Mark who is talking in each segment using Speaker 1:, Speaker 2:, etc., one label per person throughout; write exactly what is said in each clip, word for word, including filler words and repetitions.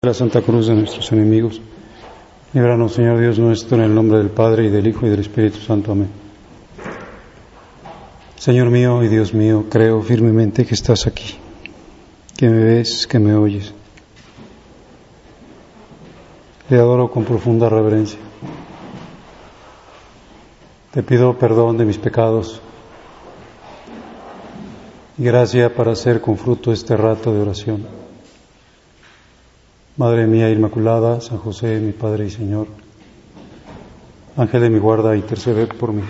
Speaker 1: La Santa Cruz de nuestros enemigos. Líbranos, Señor Dios nuestro, en el nombre del Padre, y del Hijo, y del Espíritu Santo. Amén. Señor mío y Dios mío, creo firmemente que estás aquí, que me ves, que me oyes. Te adoro con profunda reverencia. Te pido perdón de mis pecados y gracia para hacer con fruto este rato de oración. Madre mía Inmaculada, San José, mi Padre y Señor, Ángel de mi guarda, interceded por mí.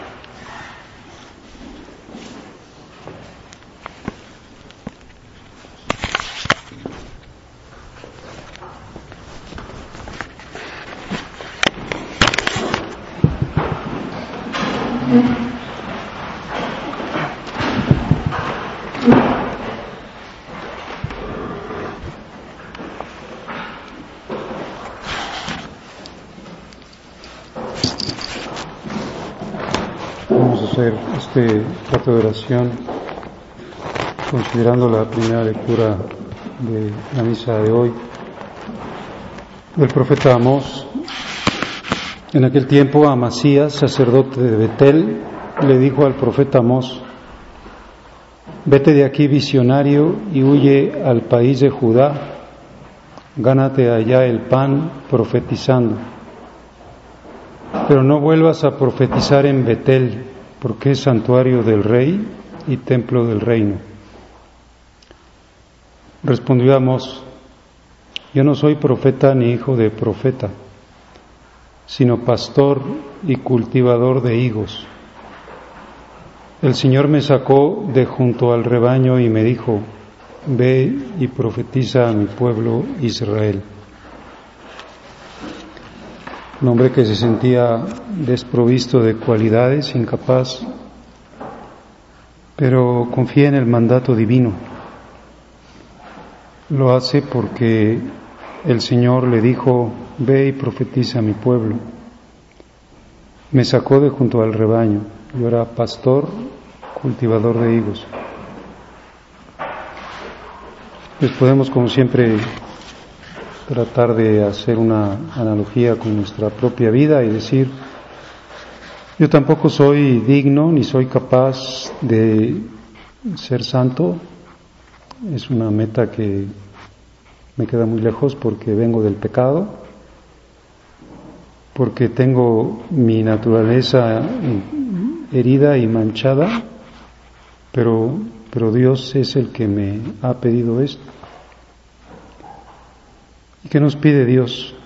Speaker 1: Este rato de oración, considerando la primera lectura de la misa de hoy, del profeta Amós. En aquel tiempo Amasías, sacerdote de Betel, le dijo al profeta Amós: vete de aquí, visionario, y huye al país de Judá, gánate allá el pan profetizando, pero no vuelvas a profetizar en Betel, porque es santuario del rey y templo del reino. Respondió Amós: yo no soy profeta ni hijo de profeta, sino pastor y cultivador de higos. El Señor me sacó de junto al rebaño y me dijo: ve y profetiza a mi pueblo Israel. Un hombre que se sentía desprovisto de cualidades, incapaz, pero confía en el mandato divino. Lo hace porque el Señor le dijo: ve y profetiza a mi pueblo. Me sacó de junto al rebaño. Yo era pastor, cultivador de higos. Pues podemos, como siempre, tratar de hacer una analogía con nuestra propia vida y decir: yo tampoco soy digno ni soy capaz de ser santo. Es una meta que me queda muy lejos porque vengo del pecado, porque tengo mi naturaleza herida y manchada, pero, pero Dios es el que me ha pedido esto. ¿Y qué nos pide Dios?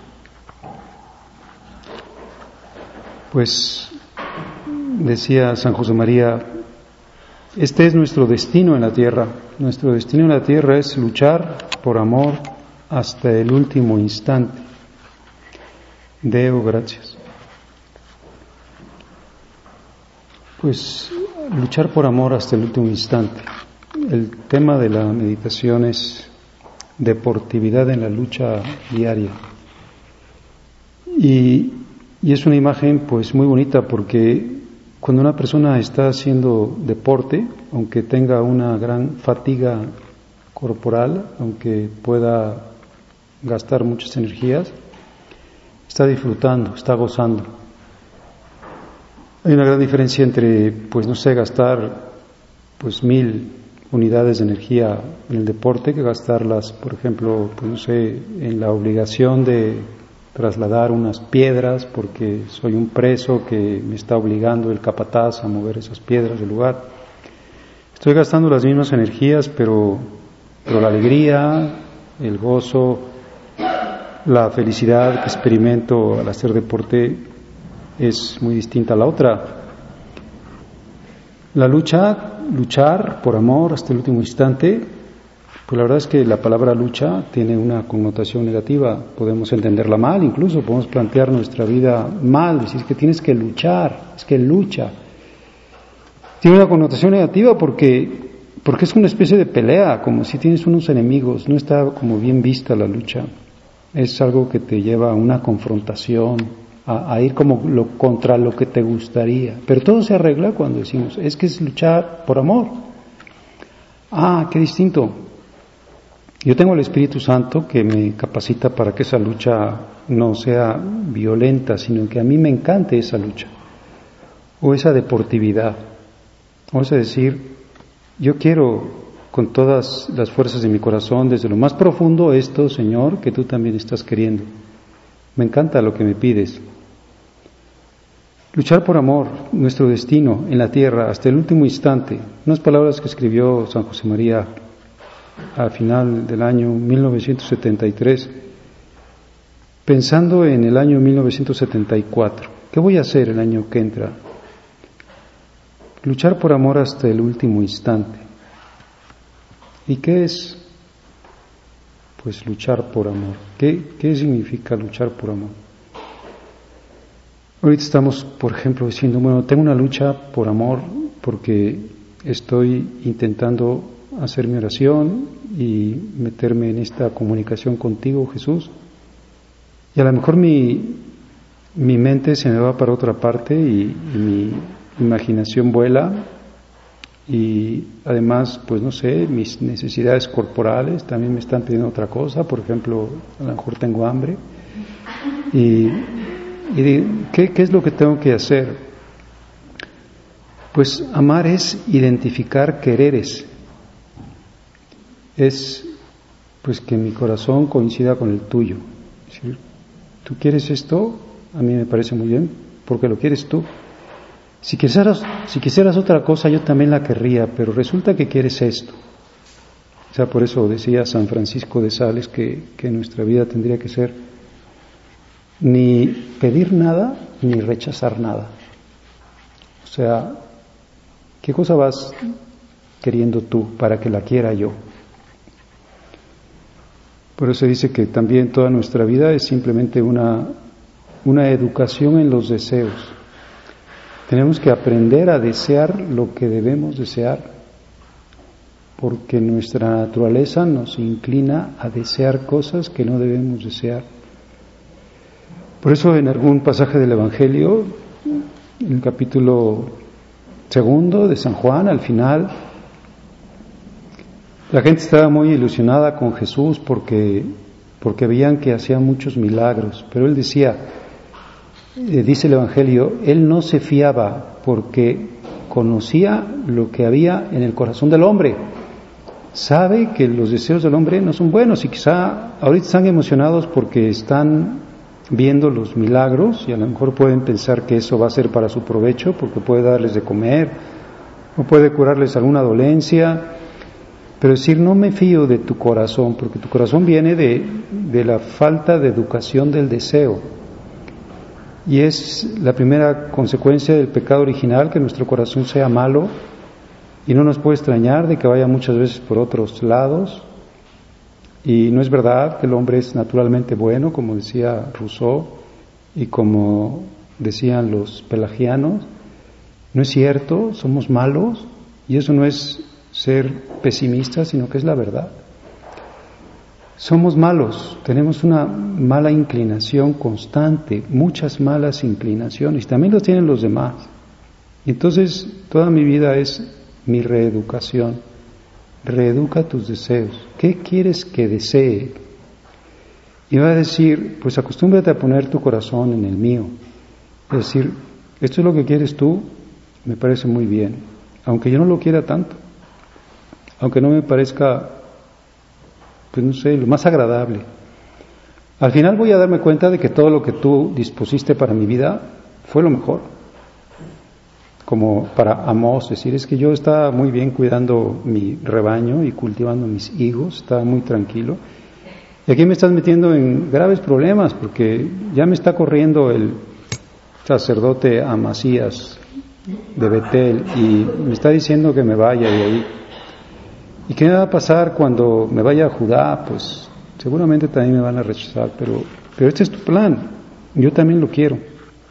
Speaker 1: Pues decía San José María: este es nuestro destino en la tierra. Nuestro destino en la tierra es luchar por amor hasta el último instante. Deo gracias. Pues luchar por amor hasta el último instante. El tema de la meditación es deportividad en la lucha diaria. Y, y es una imagen pues muy bonita, porque cuando una persona está haciendo deporte, aunque tenga una gran fatiga corporal, aunque pueda gastar muchas energías, está disfrutando, está gozando. Hay una gran diferencia entre, pues no sé, gastar pues mil unidades de energía en el deporte que gastarlas, por ejemplo, pues no sé, en la obligación de trasladar unas piedras porque soy un preso que me está obligando el capataz a mover esas piedras del lugar. Estoy gastando las mismas energías, pero, pero la alegría, el gozo, la felicidad que experimento al hacer deporte es muy distinta a la otra. La lucha, luchar por amor hasta el último instante, pues la verdad es que la palabra lucha tiene una connotación negativa. Podemos entenderla mal, incluso podemos plantear nuestra vida mal, decir que tienes que luchar, es que lucha. Tiene una connotación negativa porque, porque es una especie de pelea, como si tienes unos enemigos. No está como bien vista la lucha. Es algo que te lleva a una confrontación, a, a ir como lo, contra lo que te gustaría. Pero todo se arregla cuando decimos, es que es luchar por amor. Ah, qué distinto. Yo tengo el Espíritu Santo que me capacita para que esa lucha no sea violenta, sino que a mí me encante esa lucha, o esa deportividad, o es decir, yo quiero con todas las fuerzas de mi corazón, desde lo más profundo, esto, Señor, que tú también estás queriendo. Me encanta lo que me pides. Luchar por amor, nuestro destino en la tierra hasta el último instante, unas palabras que escribió San José María al final del año mil novecientos setenta y tres, pensando en el año mil novecientos setenta y cuatro. ¿Qué voy a hacer el año que entra? Luchar por amor hasta el último instante. ¿Y qué es? Pues luchar por amor. ¿Qué, qué significa luchar por amor? Ahorita estamos, por ejemplo, diciendo, bueno, tengo una lucha por amor porque estoy intentando hacer mi oración y meterme en esta comunicación contigo, Jesús. Y a lo mejor mi, mi mente se me va para otra parte y, y mi imaginación vuela y además, pues no sé, mis necesidades corporales también me están pidiendo otra cosa. Por ejemplo, a lo mejor tengo hambre y, y ¿qué, ¿qué es lo que tengo que hacer? Pues amar es identificar quereres. Es pues que mi corazón coincida con el tuyo. Es decir, tú quieres esto, a mí me parece muy bien, porque lo quieres tú. Si quisieras, si quisieras otra cosa, yo también la querría, pero resulta que quieres esto. O sea, por eso decía San Francisco de Sales que, que nuestra vida tendría que ser ni pedir nada, ni rechazar nada. O sea, ¿qué cosa vas queriendo tú para que la quiera yo? Por eso dice que también toda nuestra vida es simplemente una, una educación en los deseos. Tenemos que aprender a desear lo que debemos desear, porque nuestra naturaleza nos inclina a desear cosas que no debemos desear. Por eso en algún pasaje del Evangelio, en el capítulo segundo de San Juan, al final, la gente estaba muy ilusionada con Jesús porque, porque veían que hacía muchos milagros, pero él decía, eh, dice el Evangelio, él no se fiaba porque conocía lo que había en el corazón del hombre. Sabe que los deseos del hombre no son buenos y quizá ahorita están emocionados porque están viendo los milagros y a lo mejor pueden pensar que eso va a ser para su provecho porque puede darles de comer o puede curarles alguna dolencia. Pero decir, no me fío de tu corazón, porque tu corazón viene de, de la falta de educación del deseo. Y es la primera consecuencia del pecado original, que nuestro corazón sea malo, y no nos puede extrañar de que vaya muchas veces por otros lados. Y no es verdad que el hombre es naturalmente bueno, como decía Rousseau, y como decían los pelagianos. No es cierto, somos malos, y eso no es ser pesimistas, sino que es la verdad. Somos malos, tenemos una mala inclinación constante, muchas malas inclinaciones, también las tienen los demás. Entonces, toda mi vida es mi reeducación. Reeduca tus deseos. ¿Qué quieres que desee? Y va a decir, pues acostúmbrate a poner tu corazón en el mío. Es decir, esto es lo que quieres tú, me parece muy bien, aunque yo no lo quiera tanto. Aunque no me parezca, pues no sé, lo más agradable. Al final voy a darme cuenta de que todo lo que tú dispusiste para mi vida fue lo mejor. Como para Amós, decir, es que yo estaba muy bien cuidando mi rebaño y cultivando mis higos, estaba muy tranquilo. Y aquí me estás metiendo en graves problemas porque ya me está corriendo el sacerdote Amasías de Betel y me está diciendo que me vaya de ahí. ¿Y qué me va a pasar cuando me vaya a Judá? Pues seguramente también me van a rechazar, pero, pero este es tu plan, yo también lo quiero.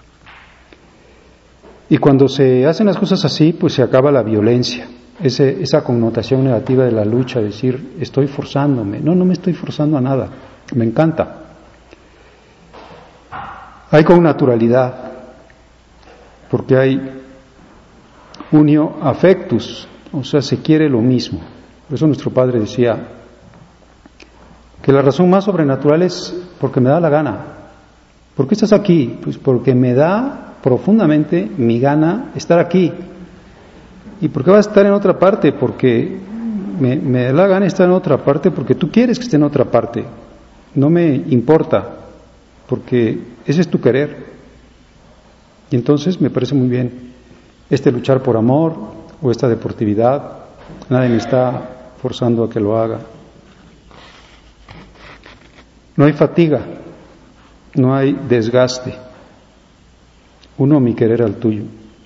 Speaker 1: Y cuando se hacen las cosas así, pues se acaba la violencia, ese, esa connotación negativa de la lucha, decir, estoy forzándome. No, no me estoy forzando a nada, me encanta. Hay con naturalidad, porque hay unio affectus, o sea, se quiere lo mismo. Por eso nuestro Padre decía, que la razón más sobrenatural es porque me da la gana. ¿Por qué estás aquí? Pues porque me da profundamente mi gana estar aquí. ¿Y por qué vas a estar en otra parte? Porque me, me da la gana estar en otra parte porque tú quieres que esté en otra parte. No me importa, porque ese es tu querer. Y entonces me parece muy bien este luchar por amor o esta deportividad. Nadie me está forzando a que lo haga. No hay fatiga, no hay desgaste. Uno mi querer al tuyo.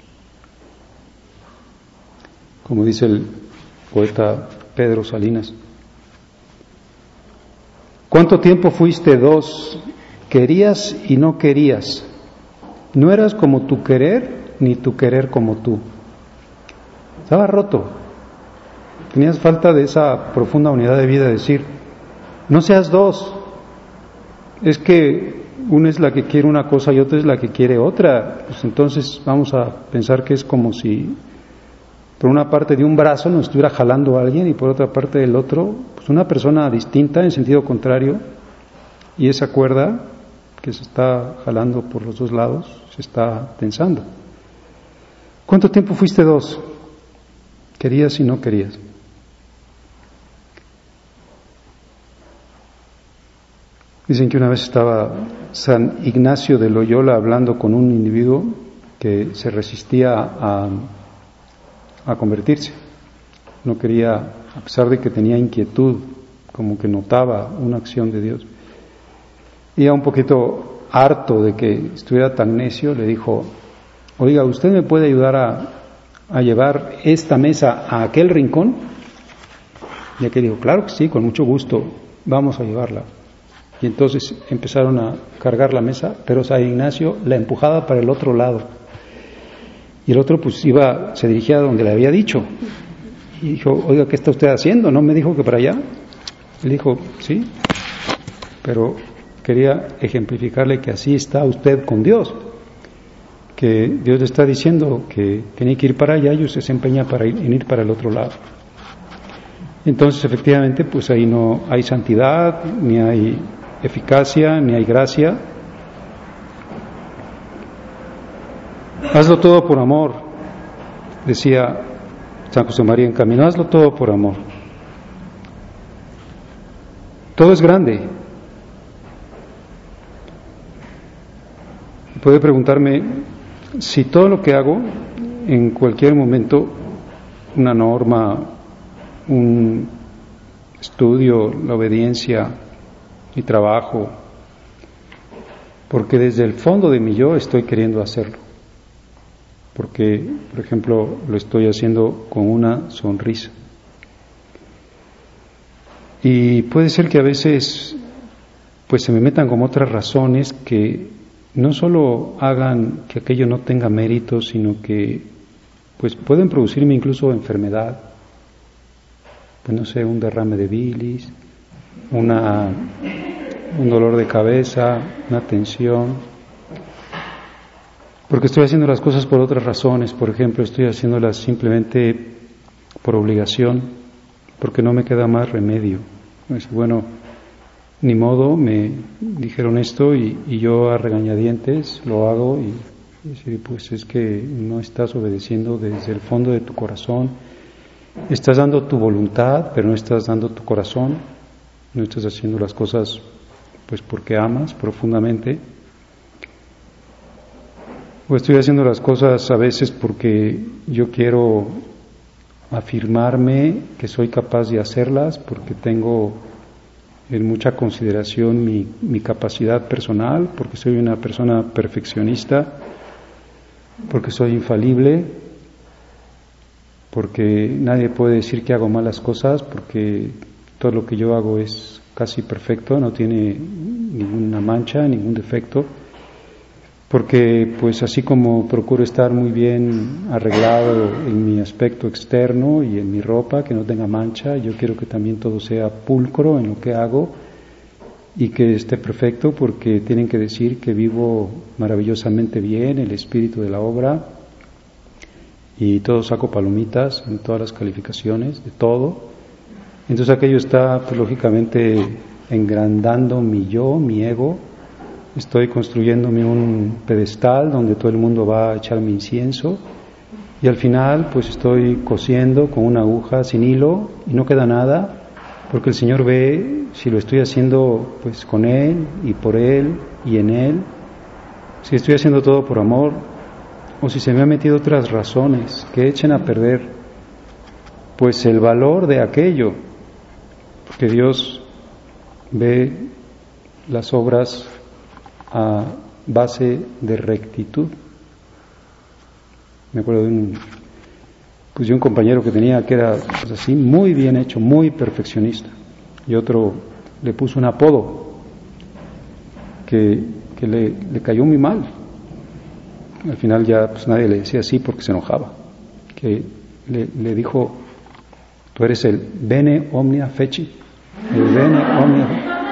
Speaker 1: Como dice el poeta Pedro Salinas. ¿Cuánto tiempo fuiste dos? Querías y no querías. No eras como tu querer, ni tu querer como tú. Estaba roto. Tenías falta de esa profunda unidad de vida, de decir, no seas dos. Es que una es la que quiere una cosa y otra es la que quiere otra. Pues entonces vamos a pensar que es como si por una parte de un brazo nos estuviera jalando a alguien y por otra parte del otro, pues una persona distinta en sentido contrario, y esa cuerda que se está jalando por los dos lados se está tensando. ¿Cuánto tiempo fuiste dos? Querías y no querías. Dicen que una vez estaba San Ignacio de Loyola hablando con un individuo que se resistía a, a convertirse. No quería, a pesar de que tenía inquietud, como que notaba una acción de Dios. Y ya un poquito harto de que estuviera tan necio, le dijo, oiga, ¿usted me puede ayudar a, a llevar esta mesa a aquel rincón? Y aquel dijo, claro que sí, con mucho gusto, vamos a llevarla. Y entonces empezaron a cargar la mesa, pero San Ignacio la empujaba para el otro lado. Y el otro pues iba, se dirigía a donde le había dicho. Y dijo, oiga, ¿qué está usted haciendo? ¿No me dijo que para allá? Él dijo, sí, pero quería ejemplificarle que así está usted con Dios. Que Dios le está diciendo que tiene que ir para allá y usted se empeña para ir, en ir para el otro lado. Entonces, efectivamente, pues ahí no hay santidad, ni hay eficacia, ni hay gracia. Hazlo todo por amor, decía San José María en Camino, hazlo todo por amor. Todo es grande. Puede preguntarme si todo lo que hago, en cualquier momento, una norma, un estudio, la obediencia, mi trabajo, porque desde el fondo de mi yo estoy queriendo hacerlo, porque, por ejemplo, lo estoy haciendo con una sonrisa. Y puede ser que a veces pues se me metan como otras razones que no solo hagan que aquello no tenga mérito, sino que pues pueden producirme incluso enfermedad, pues no sé, un derrame de bilis, una, un dolor de cabeza, una tensión, porque estoy haciendo las cosas por otras razones. Por ejemplo, estoy haciéndolas simplemente por obligación, porque no me queda más remedio. Pues, bueno, ni modo, me dijeron esto y, y yo a regañadientes lo hago y, y decir, pues es que no estás obedeciendo desde el fondo de tu corazón. Estás dando tu voluntad, pero no estás dando tu corazón, no estás haciendo las cosas pues porque amas profundamente. O estoy haciendo las cosas a veces porque yo quiero afirmarme que soy capaz de hacerlas, porque tengo en mucha consideración mi, mi capacidad personal, porque soy una persona perfeccionista, porque soy infalible, porque nadie puede decir que hago malas cosas, porque todo lo que yo hago es casi perfecto, no tiene ninguna mancha, ningún defecto, porque pues así como procuro estar muy bien arreglado en mi aspecto externo y en mi ropa, que no tenga mancha, yo quiero que también todo sea pulcro en lo que hago y que esté perfecto, porque tienen que decir que vivo maravillosamente bien el espíritu de la obra, y todo saco palomitas en todas las calificaciones, de todo. Entonces aquello está pues, lógicamente engrandando mi yo, mi ego, estoy construyéndome un pedestal donde todo el mundo va a echarme incienso, y al final pues estoy cosiendo con una aguja sin hilo y no queda nada, porque el Señor ve si lo estoy haciendo pues con Él y por Él y en Él, si estoy haciendo todo por amor o si se me han metido otras razones que echen a perder pues el valor de aquello, porque Dios ve las obras a base de rectitud. Me acuerdo de un, pues de un compañero que tenía que era pues así, muy bien hecho, muy perfeccionista, y otro le puso un apodo que, que le, le cayó muy mal. Al final ya pues nadie le decía así porque se enojaba, que le, le dijo: tú eres el bene omnia fecit, el bene omnia,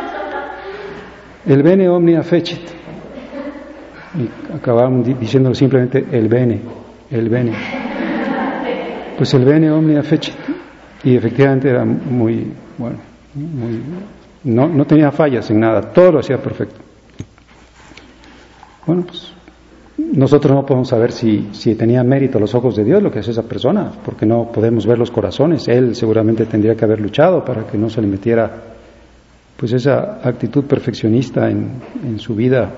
Speaker 1: el bene omnia fecit, y acabaron diciéndolo simplemente el bene, el bene, pues el bene omnia fecit, y efectivamente era muy bueno, muy, no, no tenía fallas en nada, todo lo hacía perfecto. Bueno, pues nosotros no podemos saber si, si tenía mérito a los ojos de Dios lo que hace esa persona, porque no podemos ver los corazones. Él seguramente tendría que haber luchado para que no se le metiera pues esa actitud perfeccionista en, en su vida,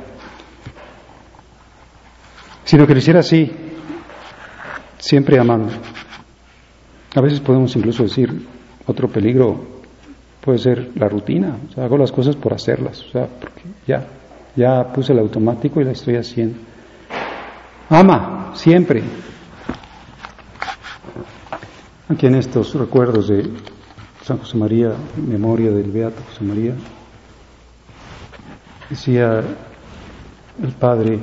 Speaker 1: sino que lo hiciera así, siempre amando. A veces podemos incluso decir, otro peligro puede ser la rutina, o sea, hago las cosas por hacerlas, o sea, porque ya, ya puse el automático y la estoy haciendo. Ama, siempre. Aquí en estos recuerdos de San José María, memoria del Beato José María, decía el Padre: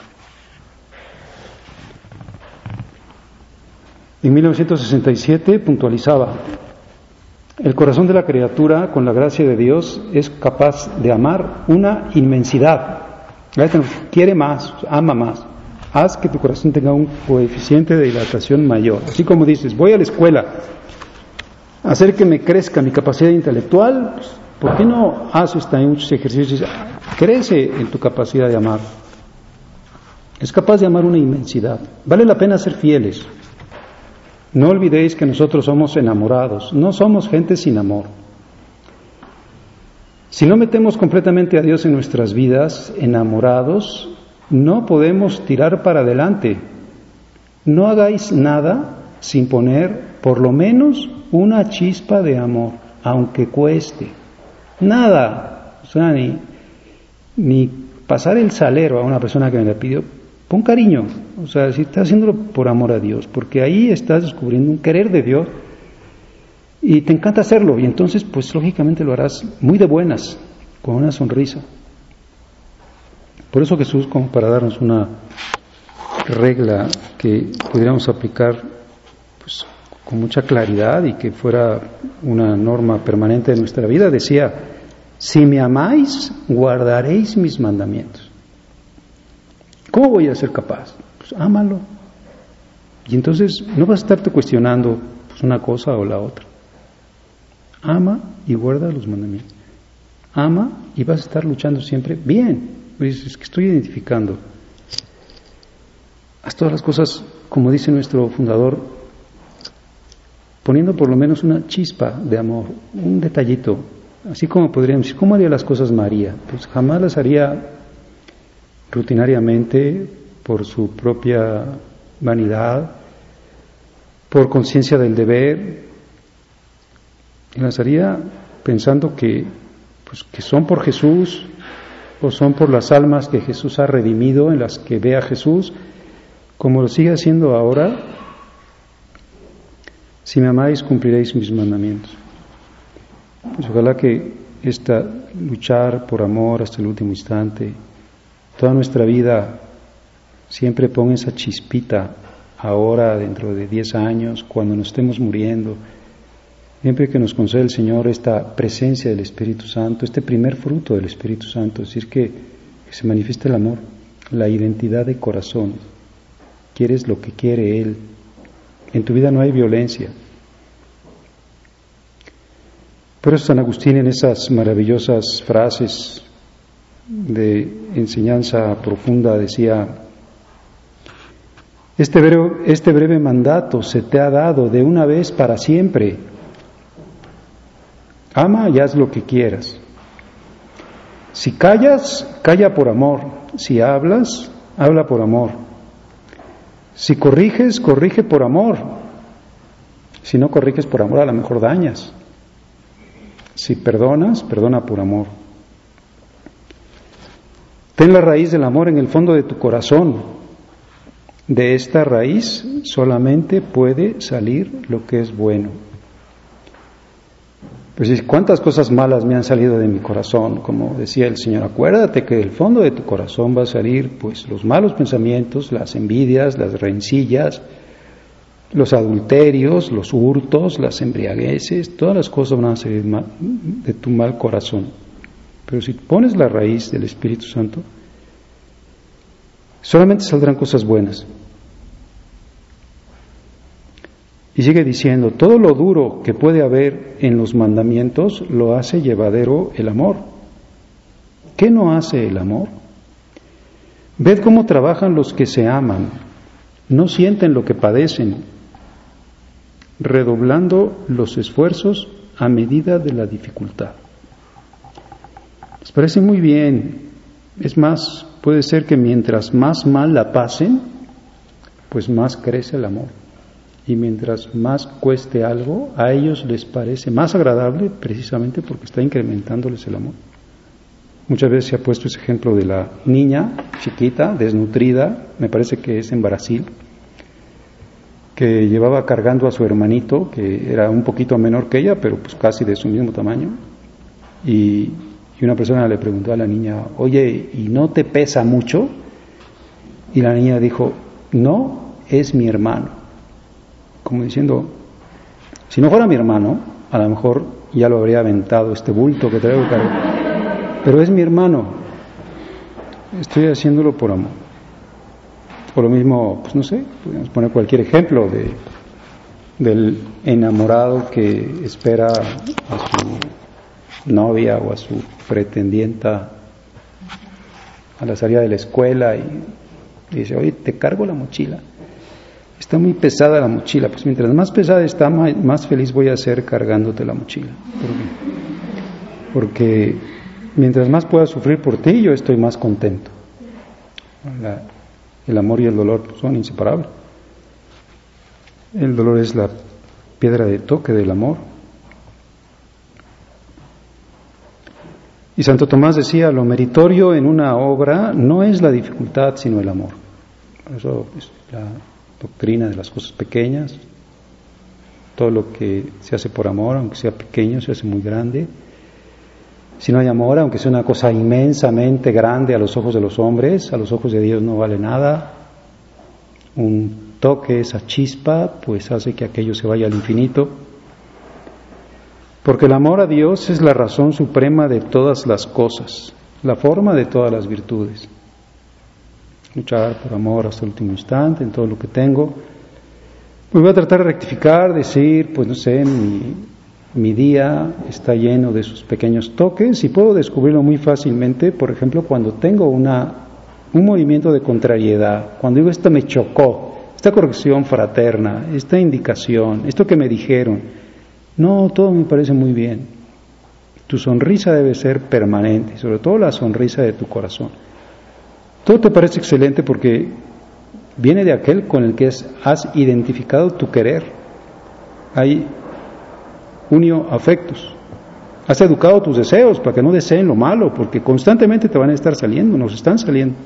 Speaker 1: en mil novecientos sesenta y siete puntualizaba: el corazón de la criatura, con la gracia de Dios, es capaz de amar una inmensidad. Quiere más, ama más. Haz que tu corazón tenga un coeficiente de dilatación mayor. Así como dices, voy a la escuela, hacer que me crezca mi capacidad intelectual, pues, ¿por qué no haces también muchos ejercicios? Crece en tu capacidad de amar. Es capaz de amar una inmensidad. Vale la pena ser fieles. No olvidéis que nosotros somos enamorados, no somos gente sin amor. Si no metemos completamente a Dios en nuestras vidas, enamorados, no podemos tirar para adelante. No hagáis nada sin poner por lo menos una chispa de amor, aunque cueste. Nada, o sea, ni, ni pasar el salero a una persona que me la pidió. Pon cariño, o sea, si estás haciéndolo por amor a Dios, porque ahí estás descubriendo un querer de Dios y te encanta hacerlo, y entonces pues lógicamente lo harás muy de buenas, con una sonrisa. Por eso Jesús, como para darnos una regla que pudiéramos aplicar pues, con mucha claridad y que fuera una norma permanente de nuestra vida, decía: si me amáis, guardaréis mis mandamientos. ¿Cómo voy a ser capaz? Pues ámalo. Y entonces no vas a estarte cuestionando pues, una cosa o la otra. Ama y guarda los mandamientos. Ama y vas a estar luchando siempre bien. Es que estoy identificando. Haz todas las cosas, como dice nuestro fundador, poniendo por lo menos una chispa de amor, un detallito. Así como podríamos decir, ¿cómo haría las cosas María? Pues jamás las haría rutinariamente, por su propia vanidad, por conciencia del deber, y las haría pensando que, pues, que son por Jesús, o son por las almas que Jesús ha redimido, en las que ve a Jesús, como lo sigue haciendo ahora. Si me amáis, cumpliréis mis mandamientos. Pues ojalá que esta luchar por amor hasta el último instante, toda nuestra vida, siempre ponga esa chispita, ahora, dentro de diez años, cuando nos estemos muriendo, siempre que nos concede el Señor esta presencia del Espíritu Santo, este primer fruto del Espíritu Santo, es decir, que, que se manifieste el amor, la identidad de corazón. Quieres lo que quiere Él. En tu vida no hay violencia. Por eso San Agustín en esas maravillosas frases de enseñanza profunda decía: este breve, este breve mandato se te ha dado de una vez para siempre. Ama y haz lo que quieras. Si callas, calla por amor. Si hablas, habla por amor. Si corriges, corrige por amor. Si no corriges por amor, a lo mejor dañas. Si perdonas, perdona por amor. Ten la raíz del amor en el fondo de tu corazón. De esta raíz solamente puede salir lo que es bueno. Pues cuántas cosas malas me han salido de mi corazón, como decía el Señor. Acuérdate que del fondo de tu corazón va a salir pues los malos pensamientos, las envidias, las rencillas, los adulterios, los hurtos, las embriagueces, todas las cosas van a salir de tu mal corazón. Pero si pones la raíz del Espíritu Santo, solamente saldrán cosas buenas. Y sigue diciendo: todo lo duro que puede haber en los mandamientos lo hace llevadero el amor. ¿Qué no hace el amor? Ved cómo trabajan los que se aman, no sienten lo que padecen, redoblando los esfuerzos a medida de la dificultad. Les parece muy bien. Es más, puede ser que mientras más mal la pasen, pues más crece el amor. Y mientras más cueste algo, a ellos les parece más agradable precisamente porque está incrementándoles el amor. Muchas veces se ha puesto ese ejemplo de la niña chiquita, desnutrida, me parece que es en Brasil, que llevaba cargando a su hermanito, que era un poquito menor que ella, pero pues casi de su mismo tamaño. Y, y una persona le preguntó a la niña: oye, ¿y no te pesa mucho? Y la niña dijo: no, es mi hermano. Como diciendo, si no fuera mi hermano, a lo mejor ya lo habría aventado este bulto que traigo cargado. Pero es mi hermano, estoy haciéndolo por amor. Por lo mismo, pues no sé, podemos poner cualquier ejemplo de del enamorado que espera a su novia o a su pretendienta a la salida de la escuela y dice: oye, te cargo la mochila. Está muy pesada la mochila. Pues mientras más pesada está, más feliz voy a ser cargándote la mochila. ¿Por qué? Porque mientras más pueda sufrir por ti, yo estoy más contento. La, el amor y el dolor son inseparables. El dolor es la piedra de toque del amor. Y Santo Tomás decía: lo meritorio en una obra no es la dificultad, sino el amor. Por eso es la doctrina de las cosas pequeñas. Todo lo que se hace por amor, aunque sea pequeño, se hace muy grande. Si no hay amor, aunque sea una cosa inmensamente grande a los ojos de los hombres, a los ojos de Dios no vale nada. Un toque, esa chispa, pues hace que aquello se vaya al infinito. Porque el amor a Dios es la razón suprema de todas las cosas, la forma de todas las virtudes. Luchar por amor hasta el último instante, en todo lo que tengo. Pues voy a tratar de rectificar, decir, pues no sé, mi, mi día está lleno de esos pequeños toques y puedo descubrirlo muy fácilmente, por ejemplo, cuando tengo una, un movimiento de contrariedad, cuando digo: esto me chocó, esta corrección fraterna, esta indicación, esto que me dijeron. No, todo me parece muy bien. Tu sonrisa debe ser permanente, sobre todo la sonrisa de tu corazón. Todo te parece excelente porque viene de aquel con el que has identificado tu querer. Hay unio afectus. Has educado tus deseos para que no deseen lo malo, porque constantemente te van a estar saliendo, nos están saliendo.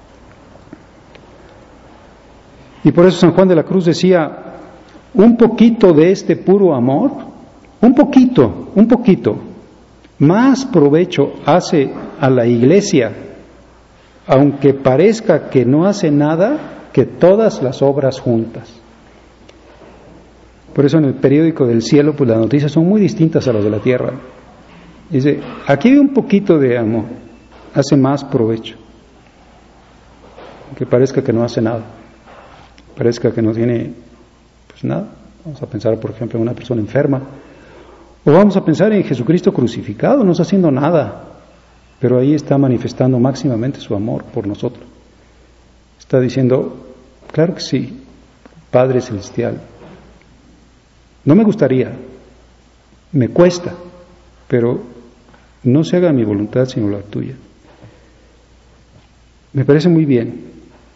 Speaker 1: Y por eso San Juan de la Cruz decía: un poquito de este puro amor, un poquito, un poquito, más provecho hace a la Iglesia, aunque parezca que no hace nada, que todas las obras juntas. Por eso en el periódico del cielo, pues las noticias son muy distintas a las de la tierra. Dice: aquí hay un poquito de amor, hace más provecho, aunque parezca que no hace nada, parezca que no tiene pues nada. Vamos a pensar, por ejemplo, en una persona enferma, O vamos a pensar en Jesucristo crucificado, no está haciendo nada, pero ahí está manifestando máximamente su amor por nosotros. Está diciendo, claro que sí, Padre Celestial, no me gustaría, me cuesta, pero no se haga mi voluntad sino la tuya. Me parece muy bien.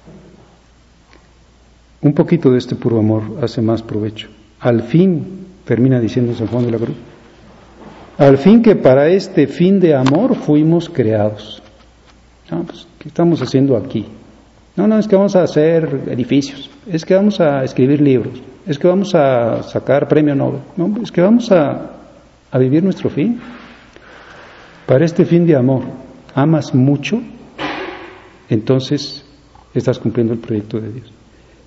Speaker 1: Un poquito de este puro amor hace más provecho. Al fin, termina diciendo San Juan de la Cruz, al fin que para este fin de amor fuimos creados. Ah, pues, ¿qué estamos haciendo aquí? No, no, es que vamos a hacer edificios, es que vamos a escribir libros, es que vamos a sacar premio Nobel, no, es que vamos a, a vivir nuestro fin. Para este fin de amor, amas mucho, entonces estás cumpliendo el proyecto de Dios.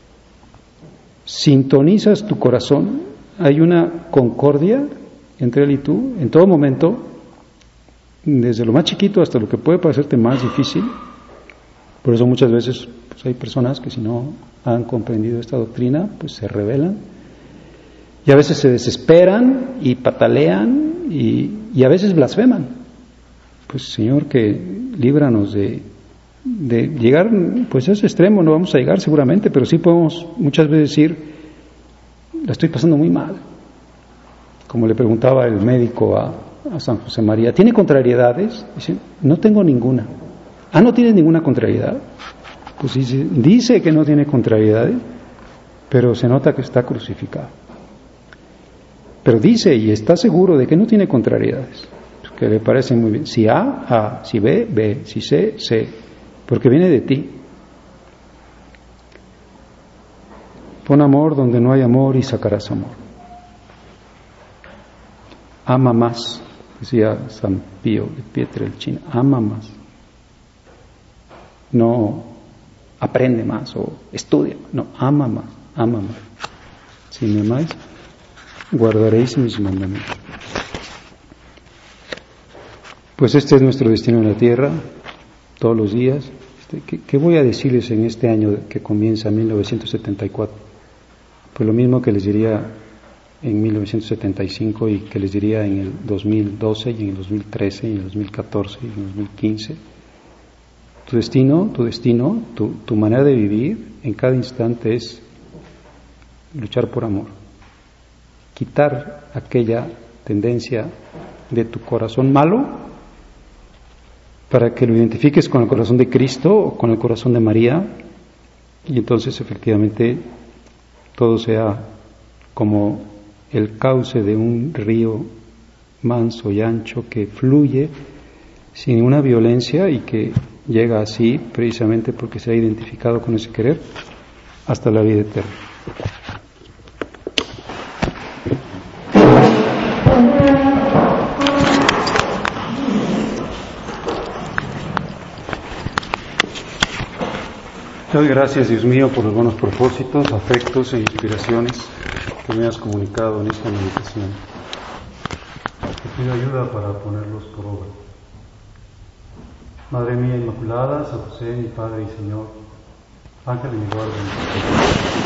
Speaker 1: Sintonizas tu corazón, hay una concordia entre Él y tú, en todo momento, desde lo más chiquito hasta lo que puede parecerte más difícil. Por eso muchas veces pues, hay personas que si no han comprendido esta doctrina, pues se rebelan, y a veces se desesperan y patalean y, y a veces blasfeman. Pues Señor, que líbranos de, de llegar pues a ese extremo. No vamos a llegar seguramente, pero sí podemos muchas veces decir, la estoy pasando muy mal. Como le preguntaba el médico a, a San José María, ¿tiene contrariedades? Dice, no tengo ninguna. Ah, ¿no tienes ninguna contrariedad? Pues dice, dice que no tiene contrariedades, pero se nota que está crucificado. Pero dice y está seguro de que no tiene contrariedades, que le parece muy bien. Si A, A, si B, B, si C, C, porque viene de ti. Pon amor donde no hay amor y sacarás amor. Ama más, decía San Pío de Pietrelcina, ama más. No aprende más o estudia, no, ama más, ama más. Si me amáis, guardaréis mis mandamientos. Pues este es nuestro destino en la tierra, todos los días. ¿Qué, qué voy a decirles en este año que comienza mil novecientos setenta y cuatro? Pues lo mismo que les diría en mil novecientos setenta y cinco y que les diría en el dos mil doce y en el dos mil trece y en el dos mil catorce y en el dos mil quince. Tu destino, tu destino, tu, tu manera de vivir en cada instante es luchar por amor. Quitar aquella tendencia de tu corazón malo para que lo identifiques con el corazón de Cristo o con el corazón de María, y entonces efectivamente todo sea como el cauce de un río manso y ancho que fluye sin ninguna violencia y que llega así precisamente porque se ha identificado con ese querer hasta la vida eterna. Te doy gracias, Dios mío, por los buenos propósitos, afectos e inspiraciones que me has comunicado en esta meditación. Te pido ayuda para ponerlos por obra. Madre mía Inmaculada, San José, mi Padre y Señor, Ángel de mi guarda.